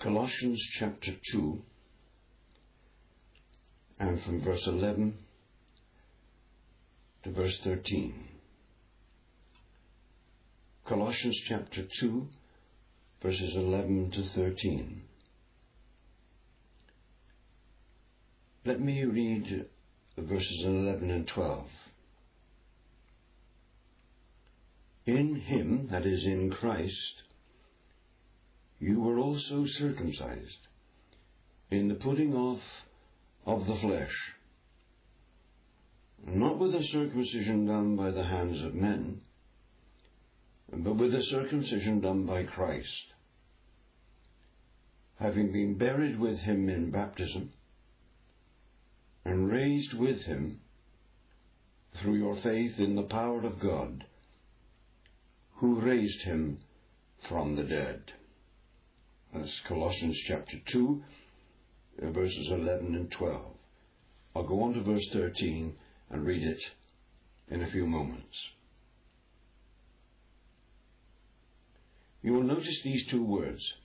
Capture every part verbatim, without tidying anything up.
Colossians chapter two, and from verse eleven to verse thirteen. Colossians chapter two, verses eleven to thirteen. Let me read verses eleven and twelve. In him, that is, in Christ, you were also circumcised, in the putting off of the flesh, not with a circumcision done by the hands of men, but with a circumcision done by Christ, having been buried with him in baptism, and raised with him through your faith in the power of God, who raised him from the dead. That's Colossians chapter two, verses eleven and twelve. I'll go on to verse thirteen and read it in a few moments. You will notice these two words,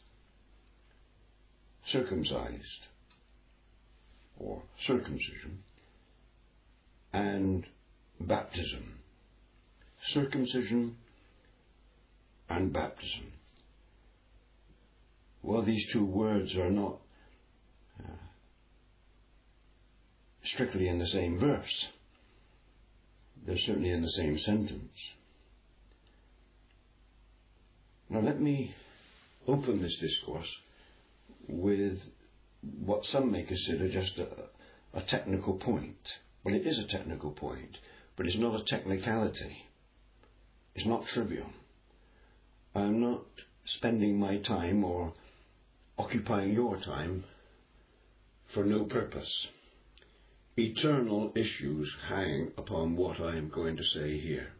circumcised, or circumcision, and baptism. Circumcision and baptism. Well, these two words are not uh, strictly in the same verse. They're certainly in the same sentence. Now let me open this discourse with what some may consider just a, a technical point. Well, it is a technical point, but it's not a technicality. It's not trivial. I'm not spending my time or occupying your time for no purpose. Eternal issues hang upon what I am going to say here.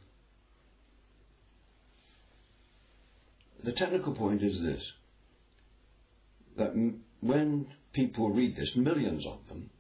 The technical point is this, that m- when people read this, millions of them,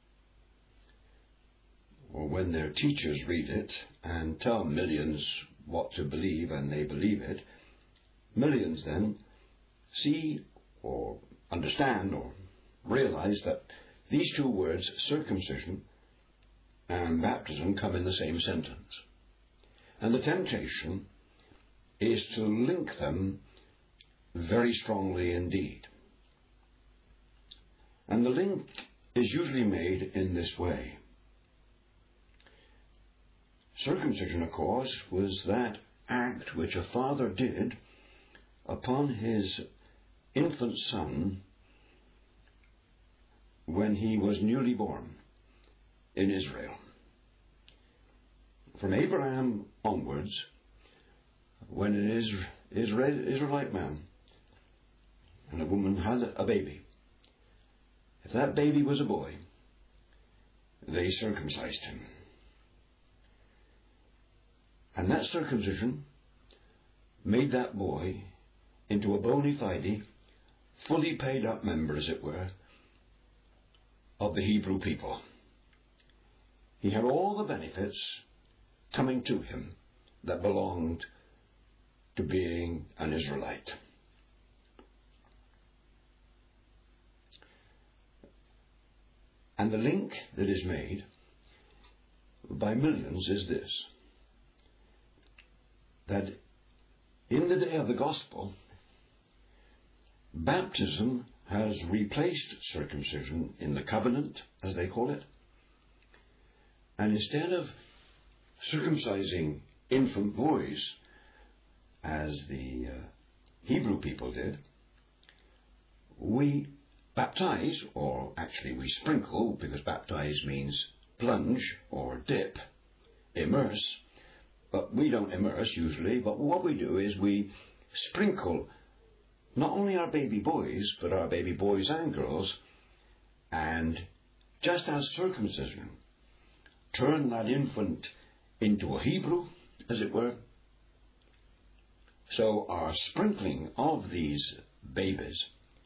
or when their teachers read it and tell millions what to believe and they believe it, millions then see or understand or realize that these two words, circumcision and baptism, come in the same sentence. And the temptation is to link them very strongly indeed. And the link is usually made in this way. Circumcision, of course, was that act which a father did upon his infant son when he was newly born in Israel. From Abraham onwards, when an Israelite man and a woman had a baby, if that baby was a boy, they circumcised him. And that circumcision made that boy into a bona fide, fully paid up member, as it were, of the Hebrew people. He had all the benefits coming to him that belonged to being an Israelite. And the link that is made by millions is this, that in the day of the gospel, baptism has replaced circumcision in the covenant, as they call it. And instead of circumcising infant boys, as the uh, Hebrew people did, we baptize, or actually we sprinkle, because baptize means plunge or dip, immerse. But we don't immerse usually, but what we do is we sprinkle not only our baby boys, but our baby boys and girls, and just as circumcision turned that infant into a Hebrew, as it were, so our sprinkling of these babies,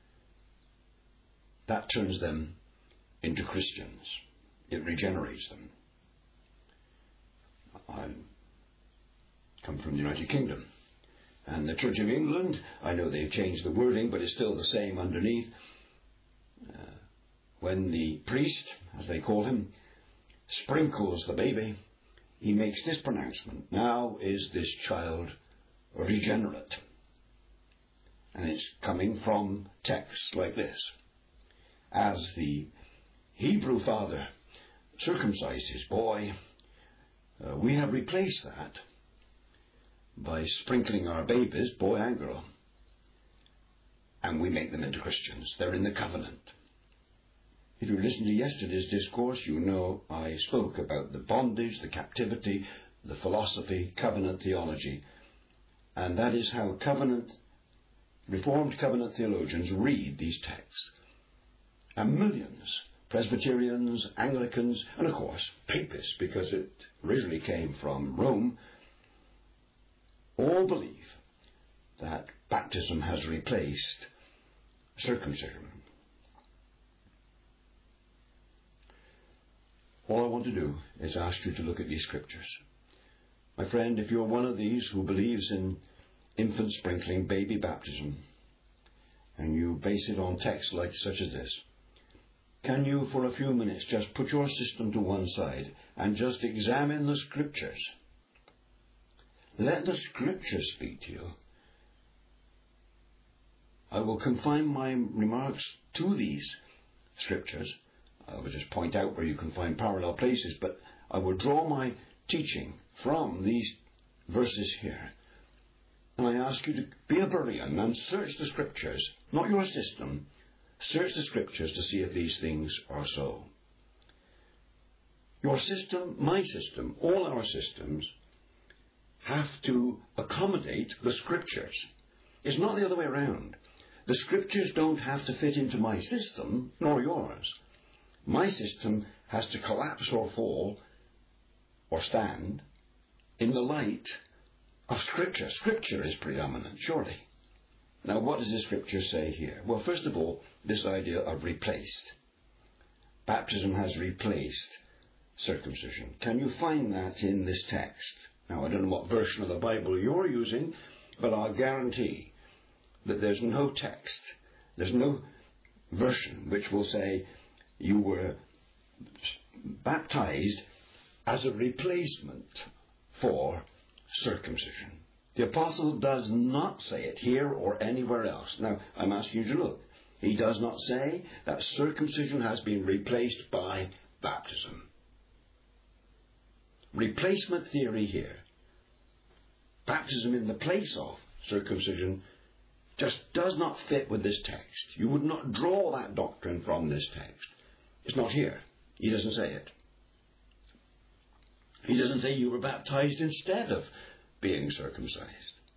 that turns them into Christians. It regenerates them. I come from the United Kingdom, And the Church of England, I know they've changed the wording, but it's still the same underneath. Uh, when the priest, as they call him, sprinkles the baby, he makes this pronouncement: now is this child regenerate. And it's coming from texts like this. As the Hebrew father circumcised his boy, uh, we have replaced that by sprinkling our babies, boy and girl, and we make them into Christians. They're in the covenant. If you listen to yesterday's discourse, you know I spoke about the bondage, the captivity, the philosophy, covenant theology, and that is how covenant, Reformed covenant theologians read these texts. And millions, Presbyterians, Anglicans, and of course Papists, because it originally came from Rome, all believe that baptism has replaced circumcision. All I want to do is ask you to look at these scriptures. My friend, if you're one of these who believes in infant sprinkling, baby baptism, and you base it on texts like such as this, can you for a few minutes just put your system to one side and just examine the scriptures? Let the scriptures speak to you. I will confine my remarks to these scriptures. I will just point out where you can find parallel places, but I will draw my teaching from these verses here. And I ask you to be a Berean and search the scriptures, not your system. Search the scriptures to see if these things are so. Your system, my system, all our systems have to accommodate the scriptures. It's not the other way around. The scriptures don't have to fit into my system, nor yours. My system has to collapse or fall or stand in the light of Scripture. Scripture is predominant, surely. Now, what does the Scripture say here? Well, first of all, this idea of replaced. Baptism has replaced circumcision. Can you find that in this text? Now, I don't know what version of the Bible you're using, but I'll guarantee that there's no text, there's no version which will say you were baptized as a replacement for circumcision. The apostle does not say it here or anywhere else. Now, I'm asking you to look. He does not say that circumcision has been replaced by baptism. Replacement theory here. Baptism in the place of circumcision just does not fit with this text. You would not draw that doctrine from this text. It's not here. He doesn't say it. He doesn't say you were baptized instead of being circumcised.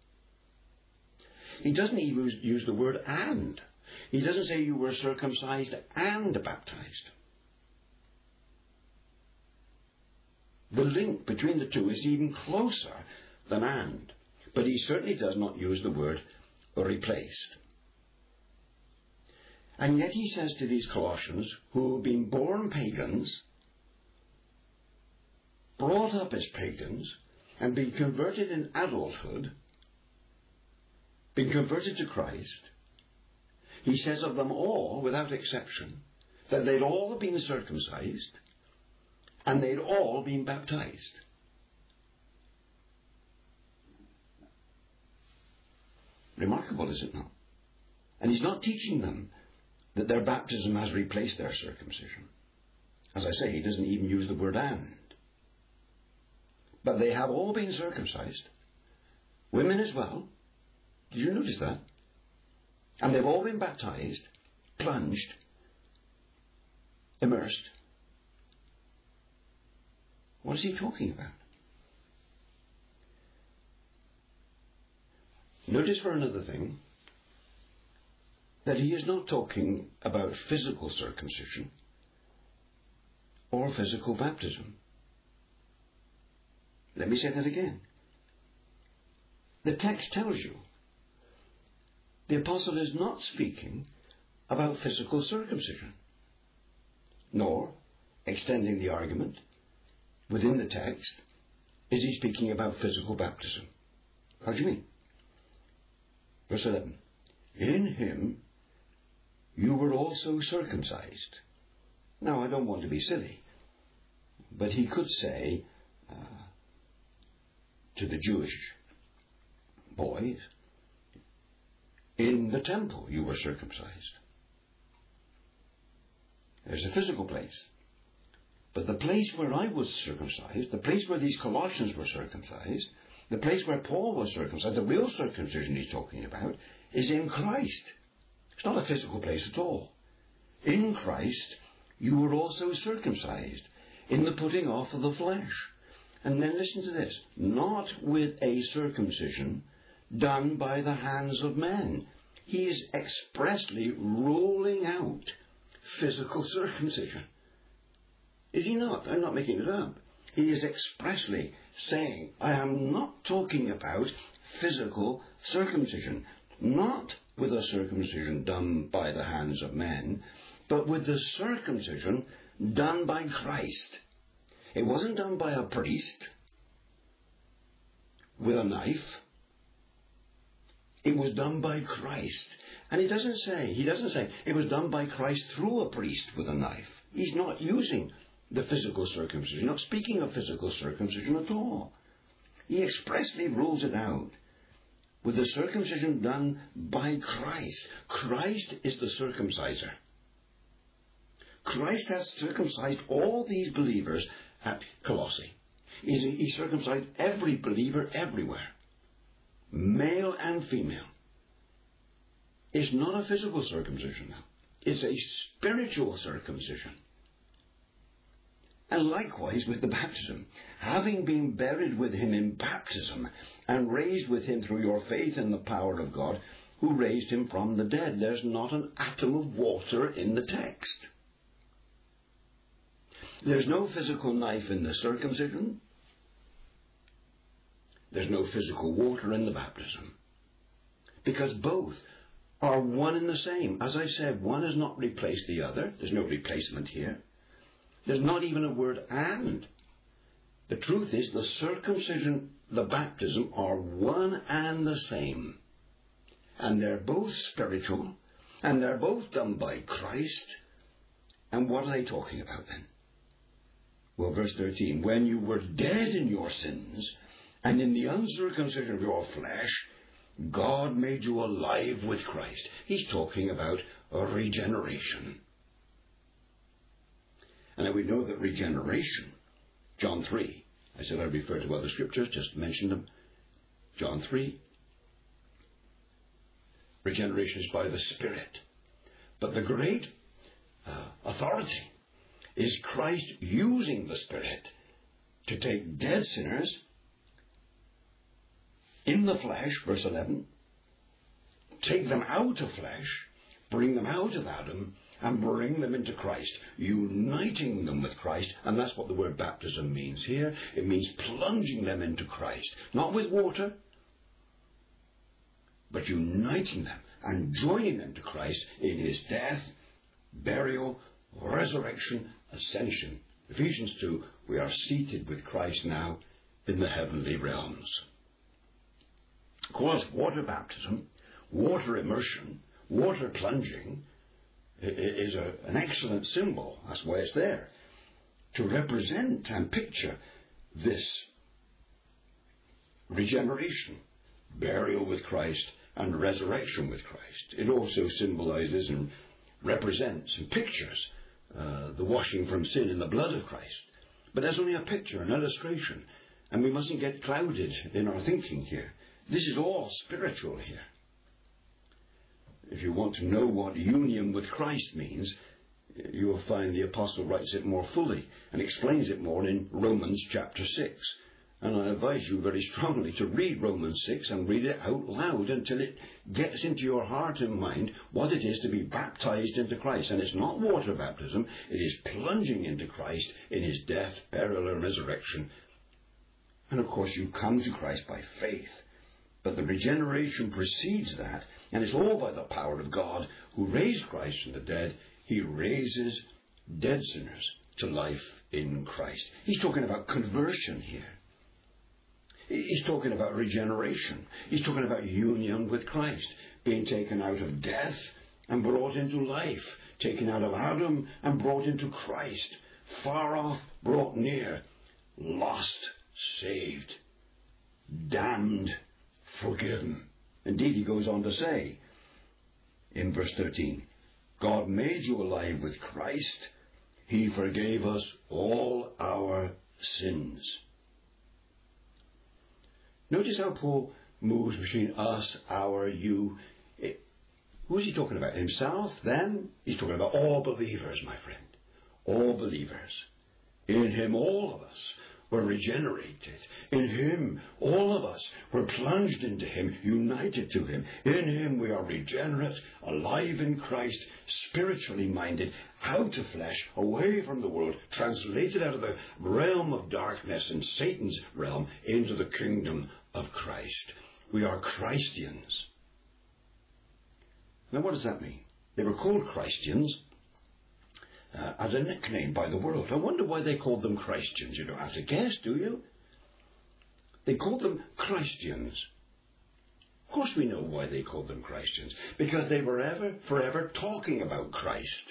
He doesn't even use the word and. He doesn't say you were circumcised and baptized. The link between the two is even closer than and. But he certainly does not use the word replaced. And yet he says to these Colossians, who have been born pagans, brought up as pagans, and been converted in adulthood, been converted to Christ, he says of them all, without exception, that they'd all been circumcised and they'd all been baptized. Remarkable, is it not? And he's not teaching them that their baptism has replaced their circumcision. As I say, he doesn't even use the word and. But they have all been circumcised. Women as well. Did you notice that? And they've all been baptized, plunged, immersed. What is he talking about? Notice for another thing that he is not talking about physical circumcision or physical baptism. Let me say that again. The text tells you the apostle is not speaking about physical circumcision, nor, extending the argument within the text, is he speaking about physical baptism. How do you mean? Verse eleven. In him you were also circumcised. Now, I don't want to be silly, but he could say uh, to the Jewish boys, in the temple you were circumcised. There's a physical place. But the place where I was circumcised, the place where these Colossians were circumcised, the place where Paul was circumcised, the real circumcision he's talking about, is in Christ. It's not a physical place at all. In Christ, you were also circumcised in the putting off of the flesh. And then listen to this. Not with a circumcision done by the hands of men. He is expressly ruling out physical circumcision. Is he not? I'm not making it up. He is expressly saying, I am not talking about physical circumcision. Not with a circumcision done by the hands of men, but with the circumcision done by Christ. It wasn't done by a priest with a knife. It was done by Christ. And he doesn't say, he doesn't say, it was done by Christ through a priest with a knife. He's not using the physical circumcision. He's not speaking of physical circumcision at all. He expressly rules it out. With the circumcision done by Christ. Christ is the circumciser. Christ has circumcised all these believers at Colossae. He, he circumcised every believer everywhere. Male and female. It's not a physical circumcision now. It's a spiritual circumcision. And likewise with the baptism, having been buried with him in baptism and raised with him through your faith in the power of God, who raised him from the dead. There's not an atom of water in the text. There's no physical knife in the circumcision. There's no physical water in the baptism. Because both are one and the same. As I said, one has not replaced the other. There's no replacement here. There's not even a word and. The truth is, the circumcision, the baptism are one and the same. And they're both spiritual, and they're both done by Christ. And what are they talking about then? Well, verse thirteen, when you were dead in your sins, and in the uncircumcision of your flesh, God made you alive with Christ. He's talking about a regeneration. And now we know that regeneration, John three, I said I refer to other scriptures, just mentioned them. John three, regeneration is by the Spirit. But the great uh, authority is Christ using the Spirit to take dead sinners in the flesh, verse eleven, take them out of flesh, bring them out of Adam, and bring them into Christ, uniting them with Christ. And that's what the word baptism means here. It means plunging them into Christ, not with water, but uniting them and joining them to Christ in his death, burial, resurrection, ascension. Ephesians two, we are seated with Christ now in the heavenly realms. Of course, water baptism, water immersion, water plunging is a, an excellent symbol. That's why it's there. To represent and picture this regeneration, burial with Christ, and resurrection with Christ. It also symbolizes and represents and pictures uh, the washing from sin in the blood of Christ. But that's only a picture, an illustration. And we mustn't get clouded in our thinking here. This is all spiritual here. If you want to know what union with Christ means, you will find the Apostle writes it more fully and explains it more in Romans chapter six. And I advise you very strongly to read Romans six and read it out loud until it gets into your heart and mind what it is to be baptized into Christ. And it's not water baptism, it is plunging into Christ in his death, burial, and resurrection. And of course you come to Christ by faith. But the regeneration precedes that, and it's all by the power of God who raised Christ from the dead. He raises dead sinners to life in Christ. He's talking about conversion here. He's talking about regeneration. He's talking about union with Christ, being taken out of death and brought into life, taken out of Adam and brought into Christ, far off, brought near, lost, saved, damned, forgiven. Indeed, he goes on to say in verse thirteen, God made you alive with Christ. He forgave us all our sins. Notice how Paul moves between us, our, you. It, who is he talking about? Himself, them? He's talking about all believers, my friend. All believers. In him, all of us were regenerated. In him, all of us were plunged into him, united to him. In him we are regenerate, alive in Christ, spiritually minded, out of flesh, away from the world, translated out of the realm of darkness and Satan's realm into the kingdom of Christ. We are Christians. Now what does that mean? They were called Christians uh, as a nickname by the world. I wonder why they called them Christians. You don't have to guess, do you? They called them Christians. Of course we know why they called them Christians. Because they were ever, forever talking about Christ.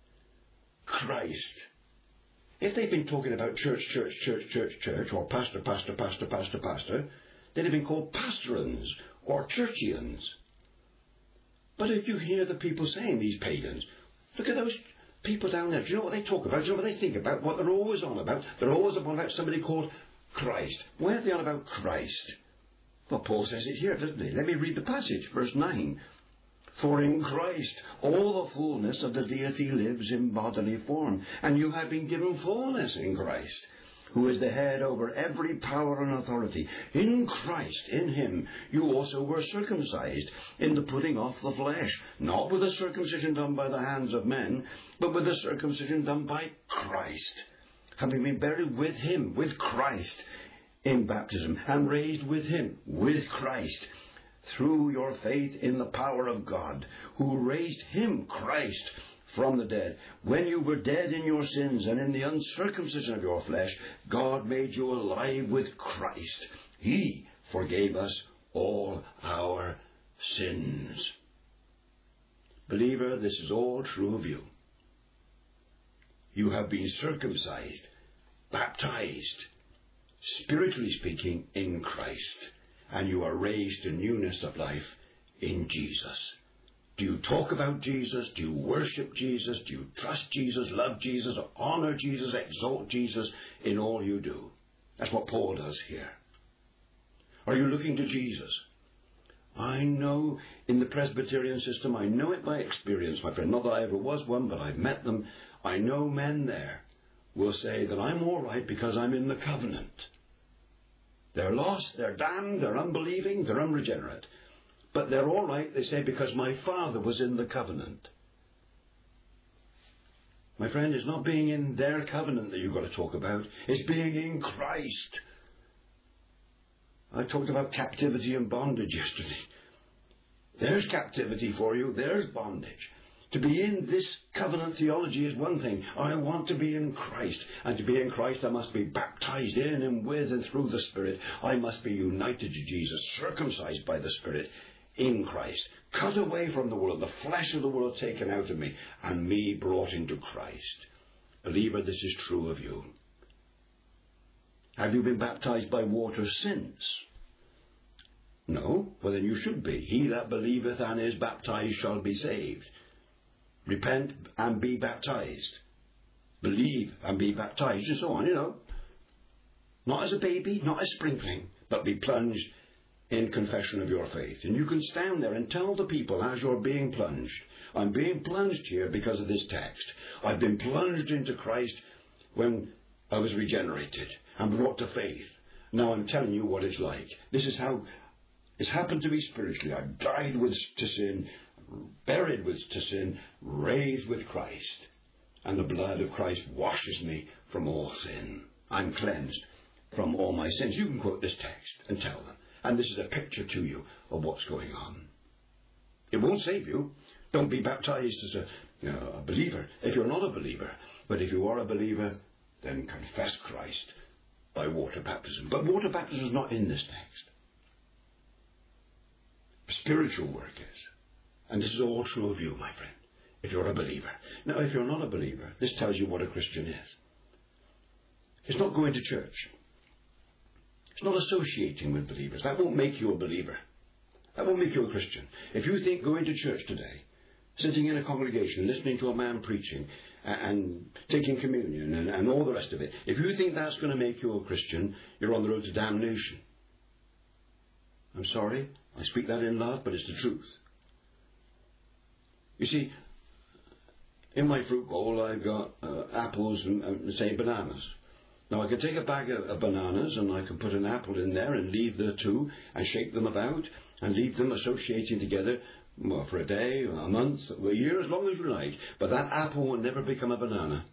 Christ. If they'd been talking about church, church, church, church, church, or pastor, pastor, pastor, pastor, pastor, they'd have been called pastorans or churchians. But if you hear the people saying, these pagans, look at those people down there. Do you know what they talk about? Do you know what they think about? What they're always on about? They're always on about somebody called Christ. Why are they on about Christ? Well, Paul says it here, doesn't he? Let me read the passage, verse nine. For in Christ all the fullness of the deity lives in bodily form, and you have been given fullness in Christ, who is the head over every power and authority. In Christ, in him, you also were circumcised in the putting off the flesh, not with a circumcision done by the hands of men, but with a circumcision done by Christ, having been buried with him, with Christ, in baptism, and raised with him, with Christ, through your faith in the power of God, who raised him, Christ, from the dead. When you were dead in your sins and in the uncircumcision of your flesh, God made you alive with Christ. He forgave us all our sins. Believer, this is all true of you. You have been circumcised, baptized, spiritually speaking, in Christ, and you are raised to newness of life in Jesus. Do you talk about Jesus? Do you worship Jesus? Do you trust Jesus, love Jesus, honor Jesus, exalt Jesus in all you do? That's what Paul does here. Are you looking to Jesus? I know in the Presbyterian system, I know it by experience, my friend. Not that I ever was one, but I've met them. I know men there will say that I'm all right because I'm in the covenant. They're lost, they're damned, they're unbelieving, they're unregenerate. But they're all right, they say, because my father was in the covenant. My friend, it's not being in their covenant that you've got to talk about. It's being in Christ. I talked about captivity and bondage yesterday. There's captivity for you. There's bondage. To be in this covenant theology is one thing. I want to be in Christ. And to be in Christ, I must be baptized in and with and through the Spirit. I must be united to Jesus, circumcised by the Spirit in Christ. Cut away from the world, the flesh of the world taken out of me, and me brought into Christ. Believer, this is true of you. Have you been baptized by water since? No? Well, then you should be. He that believeth and is baptized shall be saved. Repent and be baptized. Believe and be baptized, and so on, you know. Not as a baby, not as sprinkling, but be plunged in confession of your faith. And you can stand there and tell the people as you're being plunged, I'm being plunged here because of this text. I've been plunged into Christ when I was regenerated and brought to faith. Now I'm telling you what it's like. This is how it's happened to me spiritually. I've died with to sin, buried with to sin, raised with Christ. And the blood of Christ washes me from all sin. I'm cleansed from all my sins. You can quote this text and tell them. And this is a picture to you of what's going on. It won't save you. Don't be baptized as a, you know, a believer if you're not a believer. But if you are a believer, then confess Christ. by water baptism. But water baptism is not in this text. Spiritual work is. And this is all true of you, my friend, if you're a believer. Now, if you're not a believer, this tells you what a Christian is. It's not going to church. It's not associating with believers. That won't make you a believer. That won't make you a Christian. If you think going to church today, sitting in a congregation, listening to a man preaching, and taking communion, and, and all the rest of it, if you think that's going to make you a Christian, you're on the road to damnation. I'm sorry, I speak that in love, but it's the truth. You see, in my fruit bowl I've got uh, apples and, and, say, bananas. Now I can take a bag of, of bananas and I can put an apple in there and leave the two and shake them about and leave them associating together, well, for a day, a month, a year, as long as you like. But that apple will never become a banana.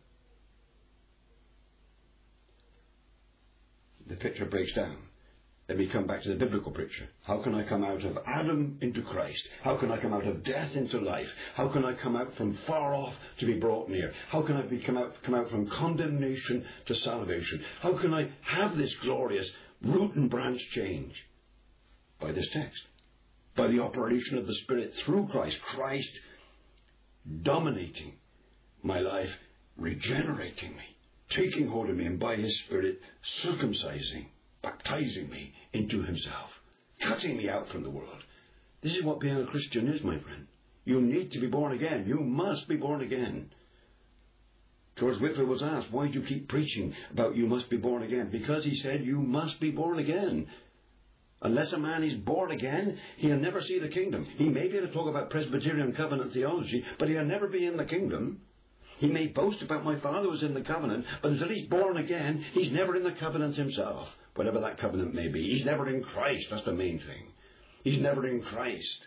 The picture breaks down. Let me come back to the biblical picture. How can I come out of Adam into Christ? How can I come out of death into life? How can I come out from far off to be brought near? How can I be come out, come out from condemnation to salvation? How can I have this glorious root and branch change? By this text. By the operation of the Spirit through Christ. Christ dominating my life, regenerating me, taking hold of me, and by His Spirit circumcising, baptizing me into Himself, cutting me out from the world. This is what being a Christian is, my friend. You need to be born again. You must be born again. George Whitefield was asked, why do you keep preaching about you must be born again? Because he said, you must be born again. Unless a man is born again, he'll never see the kingdom. He may be able to talk about Presbyterian covenant theology, but he'll never be in the kingdom. He may boast about my father was in the covenant, but until he's born again, he's never in the covenant himself. Whatever that covenant may be. He's never in Christ. That's the main thing. He's never in Christ.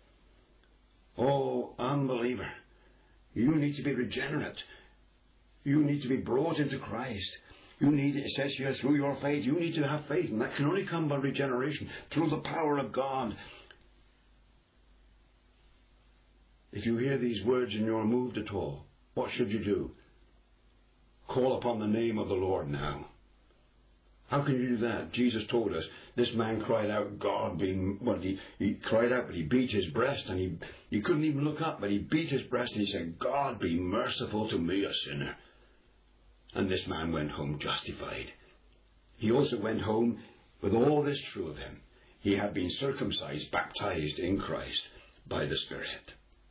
Oh, unbeliever. You need to be regenerate. You need to be brought into Christ. You need, it says here, through your faith. You need to have faith. And that can only come by regeneration. Through the power of God. If you hear these words and you're moved at all, what should you do? Call upon the name of the Lord now. How can you do that? Jesus told us, this man cried out, God being, well, he, he cried out, but he beat his breast, and he, he couldn't even look up, but he beat his breast, and he said, God be merciful to me, a sinner. And this man went home justified. He also went home with all this true of him. He had been circumcised, baptized in Christ by the Spirit.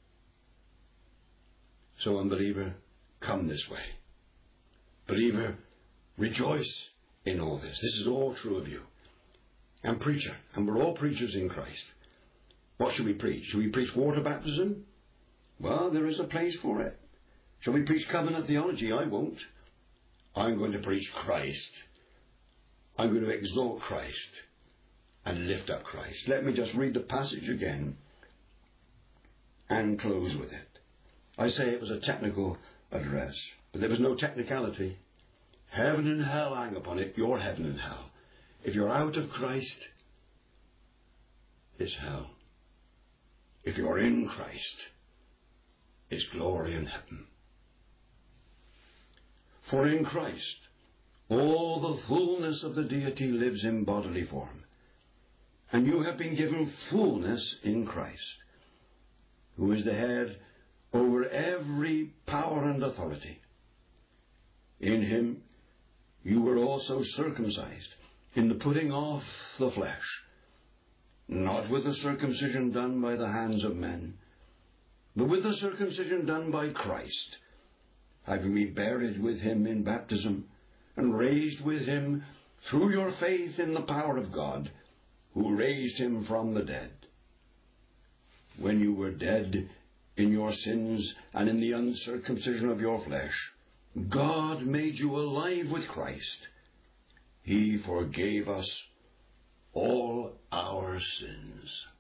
So, unbeliever, come this way. Believer, rejoice in all this. This is all true of you. And preacher, and we're all preachers in Christ. What should we preach? Should we preach water baptism? Well, there is a place for it. Shall we preach covenant theology? I won't. I'm going to preach Christ. I'm going to exalt Christ and lift up Christ. Let me just read the passage again and close with it. I say it was a technical address, but there was no technicality. Heaven and hell hang upon it. You're heaven and hell. If you're out of Christ, it's hell. If you're in Christ, it's glory and heaven. For in Christ, all the fullness of the deity lives in bodily form. And you have been given fullness in Christ, who is the head over every power and authority. In Him you were also circumcised in the putting off the flesh, not with the circumcision done by the hands of men, but with the circumcision done by Christ, having been buried with Him in baptism, and raised with Him through your faith in the power of God, who raised Him from the dead. When you were dead in your sins and in the uncircumcision of your flesh, God made you alive with Christ. He forgave us all our sins.